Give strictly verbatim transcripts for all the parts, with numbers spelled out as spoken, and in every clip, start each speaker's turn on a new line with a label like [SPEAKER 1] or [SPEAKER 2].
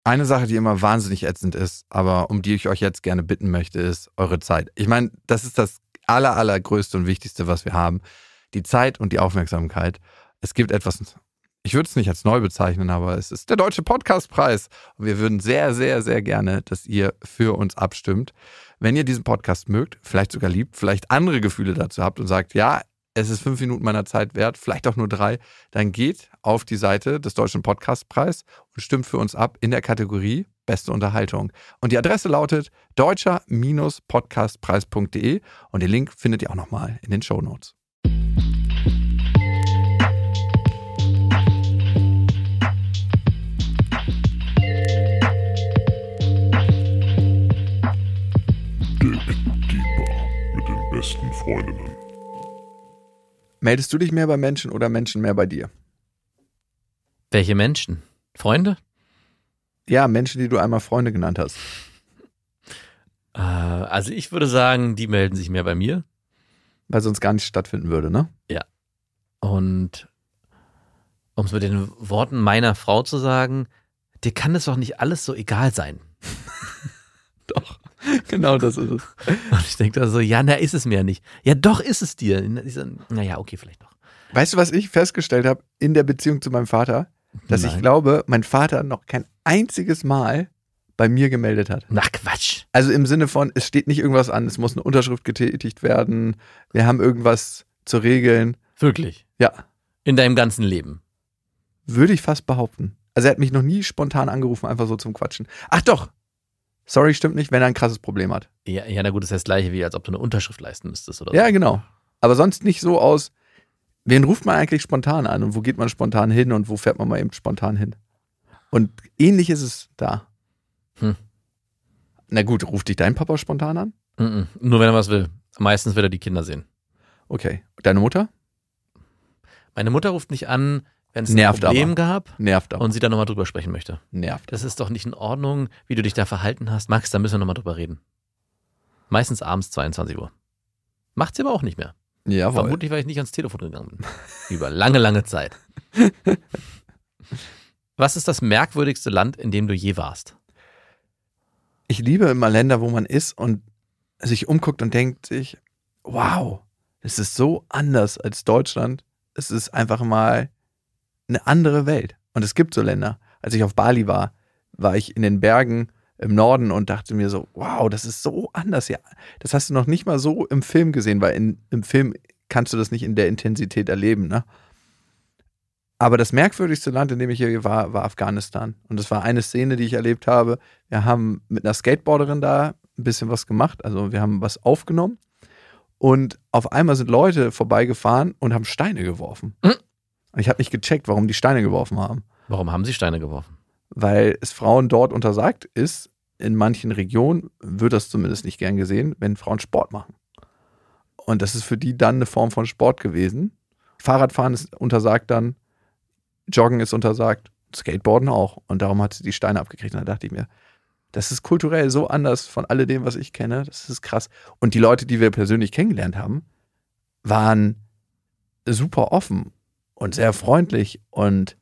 [SPEAKER 1] Eine Sache, die immer wahnsinnig ätzend ist, aber um die ich euch jetzt gerne bitten möchte, ist eure Zeit. Ich meine, das ist das aller, allergrößte und wichtigste, was wir haben. Die Zeit und die Aufmerksamkeit. Es gibt etwas, ich würde es nicht als neu bezeichnen, aber es ist der Deutsche Podcastpreis. Und wir würden sehr, sehr, sehr gerne, dass ihr für uns abstimmt. Wenn ihr diesen Podcast mögt, vielleicht sogar liebt, vielleicht andere Gefühle dazu habt und sagt, ja, es ist fünf Minuten meiner Zeit wert, vielleicht auch nur drei, dann geht auf die Seite des Deutschen Podcastpreis und stimmt für uns ab in der Kategorie Beste Unterhaltung. Und die Adresse lautet deutscher Podcastpreis punkt de und den Link findet ihr auch nochmal in den Shownotes.
[SPEAKER 2] Mit den besten Freundinnen.
[SPEAKER 1] Meldest du dich mehr bei Menschen oder Menschen mehr bei dir?
[SPEAKER 3] Welche Menschen? Freunde?
[SPEAKER 1] Ja, Menschen, die du einmal Freunde genannt hast.
[SPEAKER 3] Äh, also ich würde sagen, die melden sich mehr bei mir.
[SPEAKER 1] Weil sonst gar nicht stattfinden würde, ne?
[SPEAKER 3] Ja. Und um es mit den Worten meiner Frau zu sagen, dir kann das doch nicht alles so egal sein.
[SPEAKER 1] Doch. Genau das ist es.
[SPEAKER 3] Und ich denke da so, ja, na, ist es mir nicht. Ja, doch ist es dir. Ich so, naja, okay, vielleicht doch.
[SPEAKER 1] Weißt du, was ich festgestellt habe in der Beziehung zu meinem Vater? Dass
[SPEAKER 3] Nein.
[SPEAKER 1] ich glaube, mein Vater noch kein einziges Mal bei mir gemeldet hat.
[SPEAKER 3] Na, Quatsch.
[SPEAKER 1] Also im Sinne von, es steht nicht irgendwas an, es muss eine Unterschrift getätigt werden, wir haben irgendwas zu regeln.
[SPEAKER 3] Wirklich?
[SPEAKER 1] Ja.
[SPEAKER 3] In deinem ganzen Leben?
[SPEAKER 1] Würde ich fast behaupten. Also er hat mich noch nie spontan angerufen, einfach so zum Quatschen. Ach doch! Sorry, stimmt nicht, wenn er ein krasses Problem hat.
[SPEAKER 3] Ja, ja, na gut, das ist das Gleiche, wie als ob du eine Unterschrift leisten müsstest oder so.
[SPEAKER 1] Ja, genau. Aber sonst nicht so aus, wen ruft man eigentlich spontan an und wo geht man spontan hin und wo fährt man mal eben spontan hin? Und ähnlich ist es da.
[SPEAKER 3] Hm.
[SPEAKER 1] Na gut, ruft dich dein Papa spontan an?
[SPEAKER 3] Mm-mm. Nur wenn er was will. Meistens will er die Kinder sehen.
[SPEAKER 1] Okay. Deine Mutter?
[SPEAKER 3] Meine Mutter ruft mich an, wenn es ein
[SPEAKER 1] Nervt
[SPEAKER 3] Problem
[SPEAKER 1] aber.
[SPEAKER 3] gab
[SPEAKER 1] Nervt aber.
[SPEAKER 3] und sie da nochmal drüber sprechen möchte.
[SPEAKER 1] Nervt.
[SPEAKER 3] Das ist doch nicht in Ordnung, wie du dich da verhalten hast. Max, da müssen wir nochmal drüber reden. Meistens abends zweiundzwanzig Uhr. Macht sie aber auch nicht mehr.
[SPEAKER 1] Jawohl.
[SPEAKER 3] Vermutlich, weil ich nicht ans Telefon gegangen bin. Über lange, lange Zeit. Was ist das merkwürdigste Land, in dem du je warst?
[SPEAKER 1] Ich liebe immer Länder, wo man ist und sich umguckt und denkt sich, wow, es ist so anders als Deutschland. Es ist einfach mal eine andere Welt. Und es gibt so Länder. Als ich auf Bali war, war ich in den Bergen im Norden und dachte mir so, wow, das ist so anders. Ja, das hast du noch nicht mal so im Film gesehen, weil in, im Film kannst du das nicht in der Intensität erleben, ne? Aber das merkwürdigste Land, in dem ich hier war, war Afghanistan. Und das war eine Szene, die ich erlebt habe. Wir haben mit einer Skateboarderin da ein bisschen was gemacht. Also wir haben was aufgenommen. Und auf einmal sind Leute vorbeigefahren und haben Steine geworfen.
[SPEAKER 3] Mhm.
[SPEAKER 1] Und ich habe nicht gecheckt, warum die Steine geworfen haben.
[SPEAKER 3] Warum haben sie Steine geworfen?
[SPEAKER 1] Weil es Frauen dort untersagt ist, in manchen Regionen wird das zumindest nicht gern gesehen, wenn Frauen Sport machen. Und das ist für die dann eine Form von Sport gewesen. Fahrradfahren ist untersagt dann, Joggen ist untersagt, Skateboarden auch. Und darum hat sie die Steine abgekriegt. Und da dachte ich mir, das ist kulturell so anders von alledem, was ich kenne. Das ist krass. Und die Leute, die wir persönlich kennengelernt haben, waren super offen und sehr freundlich und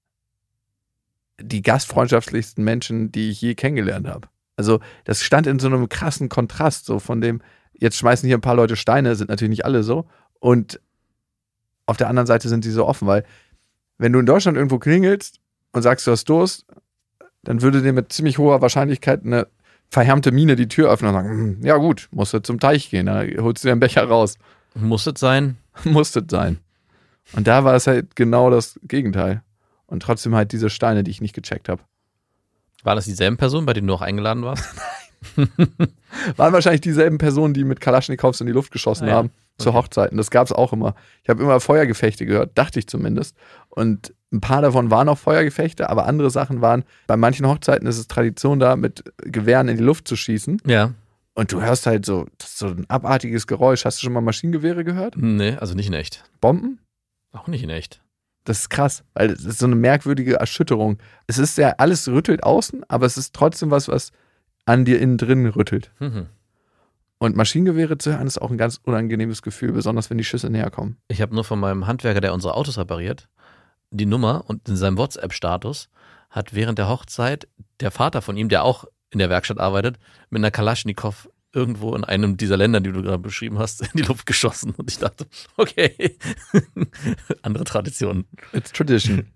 [SPEAKER 1] die gastfreundschaftlichsten Menschen, die ich je kennengelernt habe. Also das stand in so einem krassen Kontrast, so von dem, jetzt schmeißen hier ein paar Leute Steine, sind natürlich nicht alle so. Und auf der anderen Seite sind sie so offen, weil wenn du in Deutschland irgendwo klingelst und sagst, du hast Durst, dann würde dir mit ziemlich hoher Wahrscheinlichkeit eine verhärmte Miene die Tür öffnen und sagen, ja gut, musst du zum Teich gehen, da holst du dir einen Becher raus.
[SPEAKER 3] Muss es sein?
[SPEAKER 1] Muss es sein. Und da war es halt genau das Gegenteil. Und trotzdem halt diese Steine, die ich nicht gecheckt habe.
[SPEAKER 3] War das dieselben Personen, bei denen du auch eingeladen warst?
[SPEAKER 1] Waren wahrscheinlich dieselben Personen, die mit Kalaschnikows in die Luft geschossen
[SPEAKER 3] ah, ja.
[SPEAKER 1] haben zu
[SPEAKER 3] Okay.
[SPEAKER 1] Hochzeiten. Das gab es auch immer. Ich habe immer Feuergefechte gehört, dachte ich zumindest. Und ein paar davon waren auch Feuergefechte, aber andere Sachen waren, bei manchen Hochzeiten ist es Tradition da, mit Gewehren in die Luft zu schießen.
[SPEAKER 3] Ja.
[SPEAKER 1] Und du hörst halt so, das ist so ein abartiges Geräusch. Hast du schon mal Maschinengewehre gehört?
[SPEAKER 3] Nee, also nicht in echt.
[SPEAKER 1] Bomben?
[SPEAKER 3] Auch nicht in echt.
[SPEAKER 1] Das ist krass, weil es ist so eine merkwürdige Erschütterung. Es ist ja, alles rüttelt außen, aber es ist trotzdem was, was an dir innen drin rüttelt.
[SPEAKER 3] Mhm.
[SPEAKER 1] Und Maschinengewehre zu hören ist auch ein ganz unangenehmes Gefühl, besonders wenn die Schüsse näher kommen.
[SPEAKER 3] Ich habe nur von meinem Handwerker, der unsere Autos repariert, die Nummer und in seinem WhatsApp-Status hat während der Hochzeit der Vater von ihm, der auch in der Werkstatt arbeitet, mit einer Kalaschnikow irgendwo in einem dieser Länder, die du gerade beschrieben hast, in die Luft geschossen. Und ich dachte, okay, andere Traditionen.
[SPEAKER 1] It's tradition.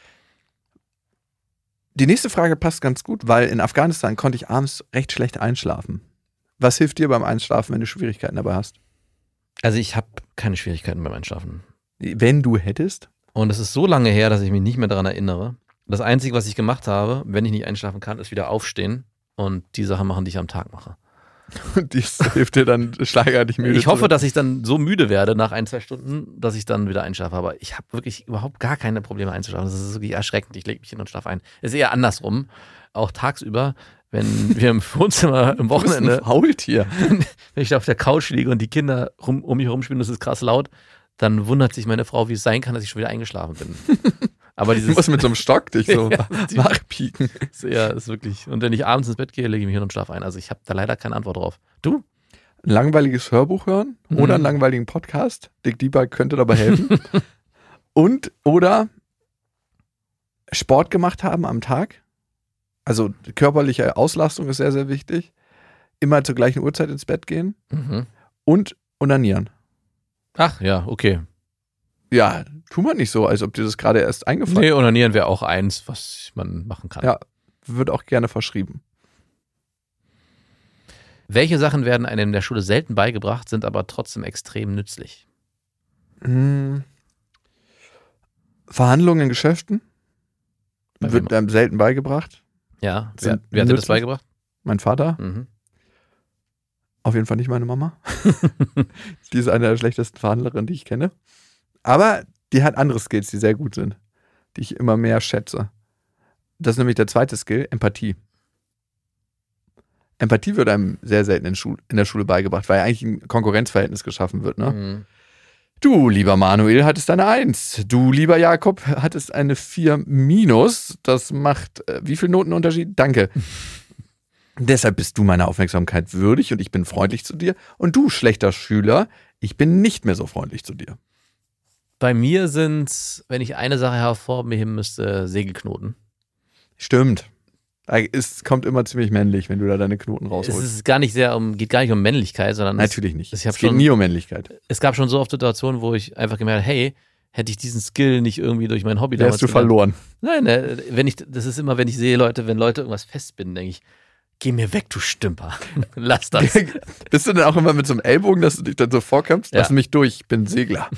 [SPEAKER 1] Die nächste Frage passt ganz gut, weil in Afghanistan konnte ich abends recht schlecht einschlafen. Was hilft dir beim Einschlafen, wenn du Schwierigkeiten dabei hast?
[SPEAKER 3] Also ich habe keine Schwierigkeiten beim Einschlafen.
[SPEAKER 1] Wenn du hättest?
[SPEAKER 3] Und es ist so lange her, dass ich mich nicht mehr daran erinnere. Das Einzige, was ich gemacht habe, wenn ich nicht einschlafen kann, ist wieder aufstehen und die Sachen machen, die ich am Tag mache.
[SPEAKER 1] Und dies hilft dir dann schlagartig müde.
[SPEAKER 3] Ich hoffe,
[SPEAKER 1] zurück.
[SPEAKER 3] dass ich dann so müde werde nach ein, zwei Stunden, dass ich dann wieder einschlafe. Aber ich habe wirklich überhaupt gar keine Probleme einzuschlafen. Das ist wirklich erschreckend. Ich lege mich hin und schlafe ein. Es ist eher andersrum. Auch tagsüber, wenn wir im Wohnzimmer im Wochenende,
[SPEAKER 1] du bist ein Faultier.
[SPEAKER 3] wenn ich da auf der Couch liege und die Kinder rum, um mich rumspielen, das ist krass laut, dann wundert sich meine Frau, wie es sein kann, dass ich schon wieder eingeschlafen bin. Aber dieses,
[SPEAKER 1] Du musst mit so einem Stock dich so
[SPEAKER 3] Ja, die-
[SPEAKER 1] nachpieken.
[SPEAKER 3] ist, ja, ist wirklich. Und wenn ich abends ins Bett gehe, lege ich mich hin und schlafe ein. Also ich habe da leider keine Antwort drauf. Du?
[SPEAKER 1] Ein langweiliges Hörbuch hören oder
[SPEAKER 3] Mhm.
[SPEAKER 1] einen langweiligen Podcast. Dick Dieber könnte dabei helfen. Und oder Sport gemacht haben am Tag. Also körperliche Auslastung ist sehr, sehr wichtig. Immer zur gleichen Uhrzeit ins Bett gehen.
[SPEAKER 3] Mhm.
[SPEAKER 1] Und onanieren.
[SPEAKER 3] Ach ja, okay.
[SPEAKER 1] Ja, tu mal nicht so, als ob dir das gerade erst eingefallen
[SPEAKER 3] Nee, onanieren wäre auch eins, was man machen kann.
[SPEAKER 1] Ja. Wird auch gerne verschrieben.
[SPEAKER 3] Welche Sachen werden einem in der Schule selten beigebracht, sind aber trotzdem extrem nützlich?
[SPEAKER 1] Hm. Verhandlungen in Geschäften
[SPEAKER 3] Bei
[SPEAKER 1] wird
[SPEAKER 3] wem?
[SPEAKER 1] einem selten beigebracht.
[SPEAKER 3] Ja, wer,
[SPEAKER 1] Sind
[SPEAKER 3] wer hat dir das
[SPEAKER 1] nützlich.
[SPEAKER 3] beigebracht?
[SPEAKER 1] Mein Vater,
[SPEAKER 3] Mhm.
[SPEAKER 1] auf jeden Fall nicht meine Mama. Die ist eine der schlechtesten Verhandlerinnen, die ich kenne. Aber die hat andere Skills, die sehr gut sind, die ich immer mehr schätze. Das ist nämlich der zweite Skill, Empathie. Empathie wird einem sehr selten in, Schul- in der Schule beigebracht, weil eigentlich ein Konkurrenzverhältnis geschaffen wird. Ne?
[SPEAKER 3] Mhm.
[SPEAKER 1] Du, lieber Manuel, hattest eine Eins. Du, lieber Jakob, hattest eine vier minus. Das macht äh, wie viel Notenunterschied? Danke. Deshalb bist du meiner Aufmerksamkeit würdig und ich bin freundlich zu dir. Und du, schlechter Schüler, ich bin nicht mehr so freundlich zu dir.
[SPEAKER 3] Bei mir sind, wenn ich eine Sache hervorheben müsste, Segelknoten.
[SPEAKER 1] Stimmt. Es kommt immer ziemlich männlich, wenn du da deine Knoten
[SPEAKER 3] Es
[SPEAKER 1] rausholst.
[SPEAKER 3] ist gar nicht sehr um, geht gar nicht um Männlichkeit, sondern es,
[SPEAKER 1] Natürlich nicht.
[SPEAKER 3] ich hab
[SPEAKER 1] es geht
[SPEAKER 3] schon-
[SPEAKER 1] nie um Männlichkeit.
[SPEAKER 3] es gab schon so oft Situationen, wo ich einfach gemerkt habe, hey, hätte ich diesen Skill nicht irgendwie durch mein Hobby
[SPEAKER 1] Wärst du
[SPEAKER 3] gelernt.
[SPEAKER 1] verloren.
[SPEAKER 3] Nein, äh, wenn ich, das ist immer, wenn ich sehe Leute, wenn Leute irgendwas festbinden, denke ich, geh mir weg, du Stümper. Lass das.
[SPEAKER 1] Bist du denn auch immer mit so einem Ellbogen, dass du dich dann so vorkämpfst?
[SPEAKER 3] Ja.
[SPEAKER 1] Lass mich durch, ich bin Segler.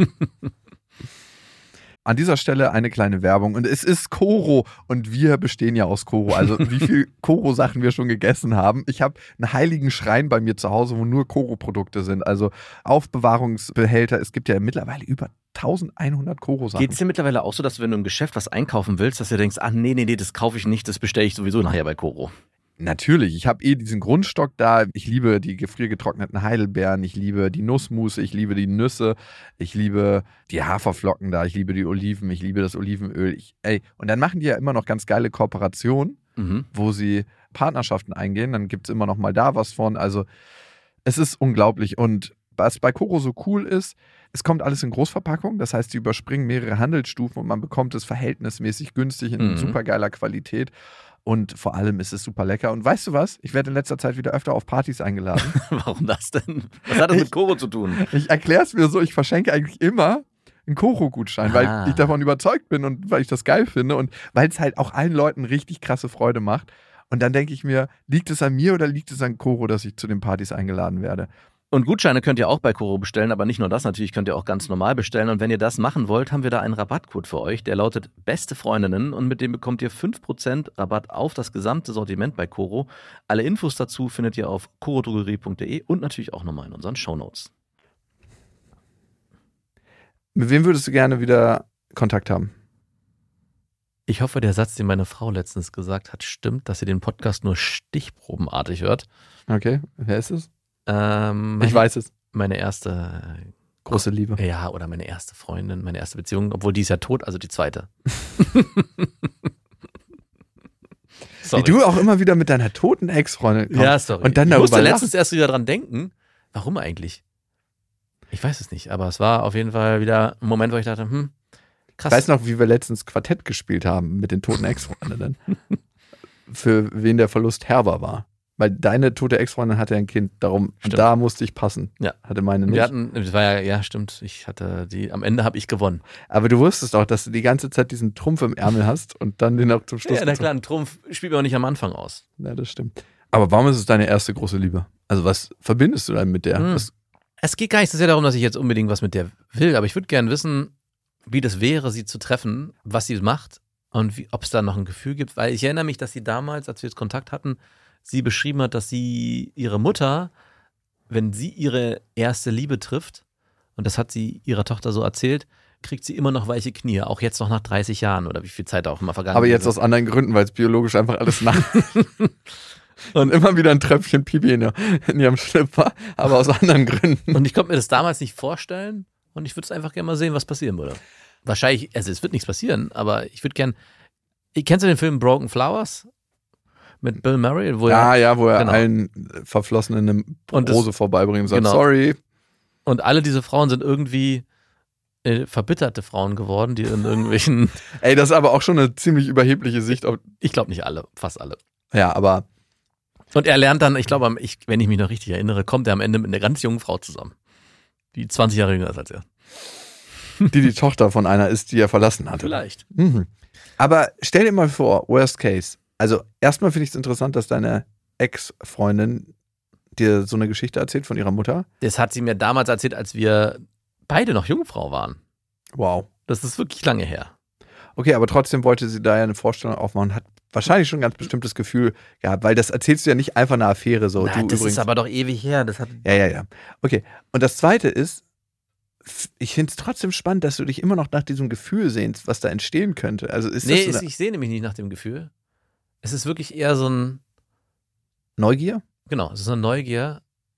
[SPEAKER 1] An dieser Stelle eine kleine Werbung. Und es ist Koro und wir bestehen ja aus Koro. Also wie viel Koro-Sachen wir schon gegessen haben. Ich habe einen heiligen Schrein bei mir zu Hause, wo nur Koro-Produkte sind. Also Aufbewahrungsbehälter. Es gibt ja mittlerweile über elfhundert Koro-Sachen.
[SPEAKER 3] Geht es dir mittlerweile auch so, dass du, wenn du im Geschäft was einkaufen willst, dass du denkst, ach nee, nee, nee, das kaufe ich nicht, das bestelle ich sowieso nachher bei Koro?
[SPEAKER 1] Natürlich, ich habe eh diesen Grundstock da. Ich liebe die gefriergetrockneten Heidelbeeren, ich liebe die Nussmusse, ich liebe die Nüsse, ich liebe die Haferflocken da, ich liebe die Oliven, ich liebe das Olivenöl. Ich, ey, und dann machen die ja immer noch ganz geile Kooperationen,
[SPEAKER 3] Mhm.
[SPEAKER 1] wo sie Partnerschaften eingehen. Dann gibt es immer noch mal da was von. Also es ist unglaublich. Und was bei Koro so cool ist, es kommt alles in Großverpackung. Das heißt, die überspringen mehrere Handelsstufen und man bekommt es verhältnismäßig günstig in
[SPEAKER 3] Mhm.
[SPEAKER 1] super geiler Qualität. Und vor allem ist es super lecker. Und weißt du was? Ich werde in letzter Zeit wieder öfter auf Partys eingeladen.
[SPEAKER 3] Warum das denn? Was hat das mit Koro zu tun?
[SPEAKER 1] Ich erkläre es mir so, ich verschenke eigentlich immer einen Koro-Gutschein,
[SPEAKER 3] Ah.
[SPEAKER 1] weil ich davon überzeugt bin und weil ich das geil finde und weil es halt auch allen Leuten richtig krasse Freude macht. Und dann denke ich mir, liegt es an mir oder liegt es an Koro, dass ich zu den Partys eingeladen werde?
[SPEAKER 3] Und Gutscheine könnt ihr auch bei Koro bestellen, aber nicht nur das, natürlich könnt ihr auch ganz normal bestellen. Und wenn ihr das machen wollt, haben wir da einen Rabattcode für euch, der lautet Beste Freundinnen und mit dem bekommt ihr fünf Prozent Rabatt auf das gesamte Sortiment bei Koro. Alle Infos dazu findet ihr auf korodrogerie punkt de und natürlich auch nochmal in unseren Shownotes.
[SPEAKER 1] Mit wem würdest du gerne wieder Kontakt haben?
[SPEAKER 3] Ich hoffe, der Satz, den meine Frau letztens gesagt hat, stimmt, dass ihr den Podcast nur stichprobenartig hört.
[SPEAKER 1] Okay, wer ist es?
[SPEAKER 3] Ähm,
[SPEAKER 1] Ich weiß es.
[SPEAKER 3] Meine erste,
[SPEAKER 1] Große Liebe.
[SPEAKER 3] ja, oder meine erste Freundin, meine erste Beziehung, obwohl die ist ja tot, also die zweite.
[SPEAKER 1] Wie du auch immer wieder mit deiner toten Ex-Freundin kommst.
[SPEAKER 3] Ja, sorry.
[SPEAKER 1] Und dann
[SPEAKER 3] ich musste
[SPEAKER 1] darüber
[SPEAKER 3] letztens erst wieder dran denken. Warum eigentlich? Ich weiß es nicht, aber es war auf jeden Fall wieder ein Moment, wo ich dachte, hm, Krass.
[SPEAKER 1] Ich weiß noch, wie wir letztens Quartett gespielt haben mit den toten Ex-Freundinnen. Für wen der Verlust herber war. Weil deine tote Ex-Freundin hatte ein Kind, darum,
[SPEAKER 3] Stimmt.
[SPEAKER 1] da musste ich passen.
[SPEAKER 3] Ja.
[SPEAKER 1] Hatte meine nicht.
[SPEAKER 3] Wir hatten, das war ja, ja, stimmt. Ich hatte die, am Ende habe ich gewonnen.
[SPEAKER 1] Aber du wusstest auch, dass du die ganze Zeit diesen Trumpf im Ärmel hast und dann den auch zum Schluss.
[SPEAKER 3] Ja, na klar, ein Trumpf spielt man auch nicht am Anfang aus.
[SPEAKER 1] Ja, das stimmt. Aber warum ist es deine erste große Liebe? Also, was verbindest du dann mit der?
[SPEAKER 3] Hm.
[SPEAKER 1] Was,
[SPEAKER 3] Es geht gar nicht so sehr darum, dass ich jetzt unbedingt was mit der will, aber ich würde gerne wissen, wie das wäre, sie zu treffen, was sie macht und ob es da noch ein Gefühl gibt. Weil ich erinnere mich, dass sie damals, als wir jetzt Kontakt hatten, sie beschrieben hat, dass sie ihre Mutter, wenn sie ihre erste Liebe trifft, und das hat sie ihrer Tochter so erzählt, kriegt sie immer noch weiche Knie, auch jetzt noch nach dreißig Jahren oder wie viel Zeit da auch immer vergangen ist.
[SPEAKER 1] aber jetzt aus anderen Gründen, weil es biologisch einfach alles nach. Und immer wieder ein Tröpfchen Pipi in, in ihrem Schlipper, aber aus anderen Gründen.
[SPEAKER 3] Und ich konnte mir das damals nicht vorstellen und ich würde es einfach gerne mal sehen, was passieren würde. Wahrscheinlich, also es wird nichts passieren, aber ich würde gerne. Kennst du den Film Broken Flowers? Mit Bill Murray? Wo
[SPEAKER 1] Ja,
[SPEAKER 3] er,
[SPEAKER 1] ja, wo er
[SPEAKER 3] genau.
[SPEAKER 1] allen Verflossenen eine
[SPEAKER 3] Und das-
[SPEAKER 1] Rose vorbeibringt und sagt,
[SPEAKER 3] genau.
[SPEAKER 1] sorry.
[SPEAKER 3] Und alle diese Frauen sind irgendwie äh, verbitterte Frauen geworden, die in irgendwelchen.
[SPEAKER 1] Ey, das ist aber auch schon eine ziemlich überhebliche Sicht. Auf,
[SPEAKER 3] Ich glaube nicht alle, fast alle.
[SPEAKER 1] ja, aber
[SPEAKER 3] Und er lernt dann, ich glaube, am- ich, wenn ich mich noch richtig erinnere, kommt er am Ende mit einer ganz jungen Frau zusammen. Die zwanzig Jahre jünger ist als er.
[SPEAKER 1] die die Tochter von einer ist, die er verlassen hatte.
[SPEAKER 3] Vielleicht.
[SPEAKER 1] Mhm. Aber stell dir mal vor, worst case. Also erstmal finde ich es interessant, dass deine Ex-Freundin dir so eine Geschichte erzählt von ihrer Mutter.
[SPEAKER 3] Das hat sie mir damals erzählt, als wir beide noch Jungfrau waren.
[SPEAKER 1] Wow.
[SPEAKER 3] Das ist wirklich lange her.
[SPEAKER 1] Okay, aber trotzdem wollte sie da ja eine Vorstellung aufmachen, hat wahrscheinlich schon ein ganz bestimmtes Gefühl gehabt, weil das erzählst du ja nicht einfach eine Affäre so.
[SPEAKER 3] Na,
[SPEAKER 1] du
[SPEAKER 3] das
[SPEAKER 1] übrigens.
[SPEAKER 3] ist aber doch ewig her. Das hat
[SPEAKER 1] Ja, ja, ja. Okay. Und das Zweite ist, f- ich finde es trotzdem spannend, dass du dich immer noch nach diesem Gefühl sehnst, was da entstehen könnte. Also ist
[SPEAKER 3] nee,
[SPEAKER 1] das so
[SPEAKER 3] ist,
[SPEAKER 1] eine
[SPEAKER 3] ich sehne mich nicht nach dem Gefühl. Es ist wirklich eher so ein,
[SPEAKER 1] Neugier?
[SPEAKER 3] genau, es ist eine Neugier.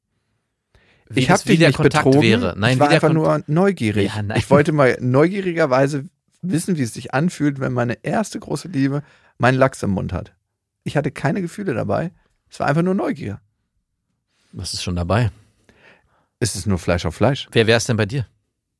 [SPEAKER 3] Wie
[SPEAKER 1] Ich
[SPEAKER 3] das-
[SPEAKER 1] habe
[SPEAKER 3] wie
[SPEAKER 1] dich
[SPEAKER 3] der
[SPEAKER 1] nicht
[SPEAKER 3] Kontakt
[SPEAKER 1] betrogen.
[SPEAKER 3] wäre. Nein,
[SPEAKER 1] ich
[SPEAKER 3] wie
[SPEAKER 1] war
[SPEAKER 3] der
[SPEAKER 1] einfach
[SPEAKER 3] Kon-
[SPEAKER 1] nur neugierig.
[SPEAKER 3] Ja, nein.
[SPEAKER 1] Ich wollte mal neugierigerweise wissen, wie es sich anfühlt, wenn meine erste große Liebe meinen Lachs im Mund hat. Ich hatte keine Gefühle dabei. Es war einfach nur Neugier.
[SPEAKER 3] Was ist schon dabei?
[SPEAKER 1] Es ist nur Fleisch auf Fleisch.
[SPEAKER 3] Wer wäre es denn bei dir?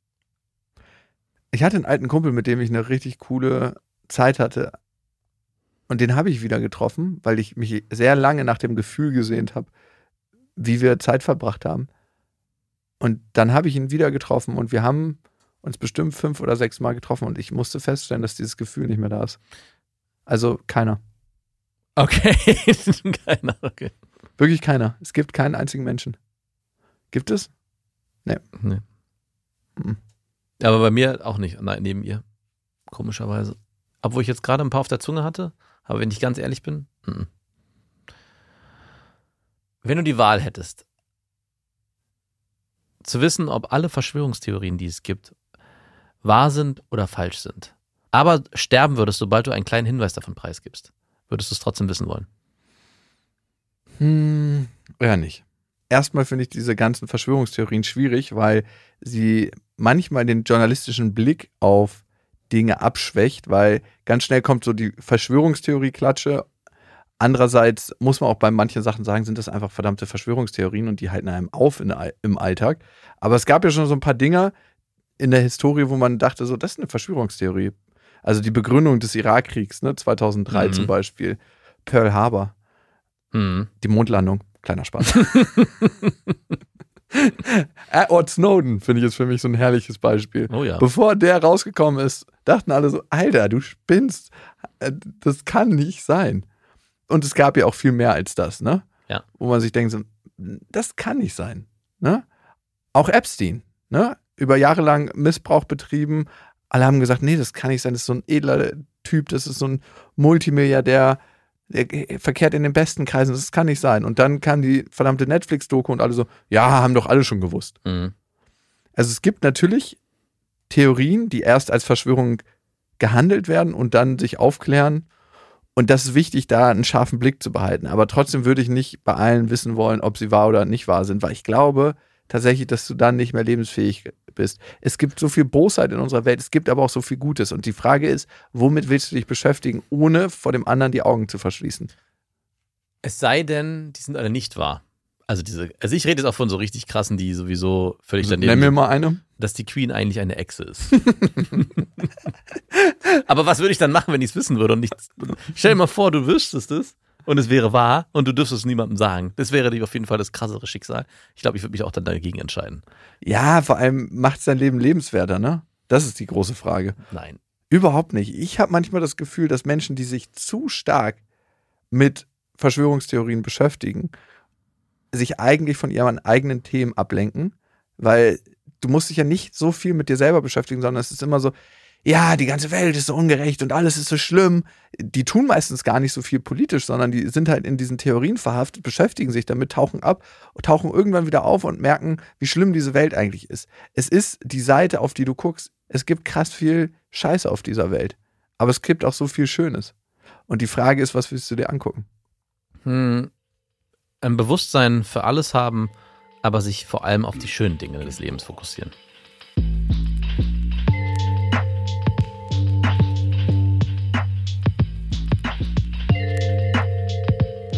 [SPEAKER 1] Ich hatte einen alten Kumpel, mit dem ich eine richtig coole Zeit hatte. Und den habe ich wieder getroffen, weil ich mich sehr lange nach dem Gefühl gesehnt habe, wie wir Zeit verbracht haben. Und dann habe ich ihn wieder getroffen und wir haben uns bestimmt fünf oder sechs Mal getroffen und ich musste feststellen, dass dieses Gefühl nicht mehr da ist. Also keiner.
[SPEAKER 3] Okay, keiner. Okay.
[SPEAKER 1] Wirklich keiner. Es gibt keinen einzigen Menschen. Gibt es?
[SPEAKER 3] Nee.
[SPEAKER 1] Mhm.
[SPEAKER 3] Aber bei mir auch nicht. Nein, neben ihr. Komischerweise. Obwohl ich jetzt gerade ein paar auf der Zunge hatte, aber wenn ich ganz ehrlich bin, mhm. Wenn du die Wahl hättest, zu wissen, ob alle Verschwörungstheorien, die es gibt, wahr sind oder falsch sind, aber sterben würdest, sobald du einen kleinen Hinweis davon preisgibst, würdest du es trotzdem wissen wollen?
[SPEAKER 1] Hm, ja nicht. Erstmal finde ich diese ganzen Verschwörungstheorien schwierig, weil sie manchmal den journalistischen Blick auf Dinge abschwächt, weil ganz schnell kommt so die Verschwörungstheorie-Klatsche. Andererseits muss man auch bei manchen Sachen sagen, sind das einfach verdammte Verschwörungstheorien und die halten einem auf in, im Alltag. Aber es gab ja schon so ein paar Dinge in der Historie, wo man dachte, so, das ist eine Verschwörungstheorie. Also die Begründung des Irakkriegs, ne, zweitausenddrei
[SPEAKER 3] Mhm.
[SPEAKER 1] zum Beispiel, Pearl Harbor,
[SPEAKER 3] Mhm.
[SPEAKER 1] die Mondlandung, kleiner Spaß. Edward Snowden, finde ich jetzt für mich so ein herrliches Beispiel.
[SPEAKER 3] Oh ja.
[SPEAKER 1] Bevor der rausgekommen ist, dachten alle so, Alter, du spinnst. Äh, Das kann nicht sein. Und es gab ja auch viel mehr als das, ne?
[SPEAKER 3] Ja.
[SPEAKER 1] Wo man sich denkt, so, das kann nicht sein. Ne? Auch Epstein, ne? Über Jahre lang Missbrauch betrieben. Alle haben gesagt, nee, das kann nicht sein, das ist so ein edler Typ, das ist so ein Multimilliardär, der verkehrt in den besten Kreisen, das kann nicht sein. Und dann kam die verdammte Netflix-Doku und alle so, ja, haben doch alle schon gewusst.
[SPEAKER 3] Mhm.
[SPEAKER 1] Also es gibt natürlich Theorien, die erst als Verschwörung gehandelt werden und dann sich aufklären. Und das ist wichtig, da einen scharfen Blick zu behalten. Aber trotzdem würde ich nicht bei allen wissen wollen, ob sie wahr oder nicht wahr sind, weil ich glaube tatsächlich, dass du dann nicht mehr lebensfähig bist. Es gibt so viel Bosheit in unserer Welt, es gibt aber auch so viel Gutes. Und die Frage ist, womit willst du dich beschäftigen, ohne vor dem anderen die Augen zu verschließen?
[SPEAKER 3] Es sei denn, die sind alle nicht wahr. Also diese, also ich rede jetzt auch von so richtig krassen, die sowieso völlig daneben
[SPEAKER 1] Nenn mir
[SPEAKER 3] sind.
[SPEAKER 1] mal eine.
[SPEAKER 3] dass die Queen eigentlich eine Echse ist. Aber was würde ich dann machen, wenn ich es wissen würde? Und nicht, stell dir mal vor, du wüsstest es und es wäre wahr und du dürftest es niemandem sagen. Das wäre auf jeden Fall das krassere Schicksal. Ich glaube, ich würde mich auch dann dagegen entscheiden.
[SPEAKER 1] Ja, vor allem macht es dein Leben lebenswerter, ne? Das ist die große Frage.
[SPEAKER 3] Nein.
[SPEAKER 1] Überhaupt nicht. Ich habe manchmal das Gefühl, dass Menschen, die sich zu stark mit Verschwörungstheorien beschäftigen, sich eigentlich von ihren eigenen Themen ablenken, weil du musst dich ja nicht so viel mit dir selber beschäftigen, sondern es ist immer so, ja, die ganze Welt ist so ungerecht und alles ist so schlimm. Die tun meistens gar nicht so viel politisch, sondern die sind halt in diesen Theorien verhaftet, beschäftigen sich damit, tauchen ab, tauchen irgendwann wieder auf und merken, wie schlimm diese Welt eigentlich ist. Es ist die Seite, auf die du guckst. Es gibt krass viel Scheiße auf dieser Welt, aber es gibt auch so viel Schönes. Und die Frage ist, was willst du dir angucken?
[SPEAKER 3] Hm, ein Bewusstsein für alles haben, aber sich vor allem auf die schönen Dinge des Lebens fokussieren.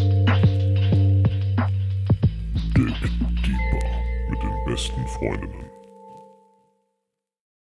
[SPEAKER 2] Dig Deeper mit den besten Freundinnen.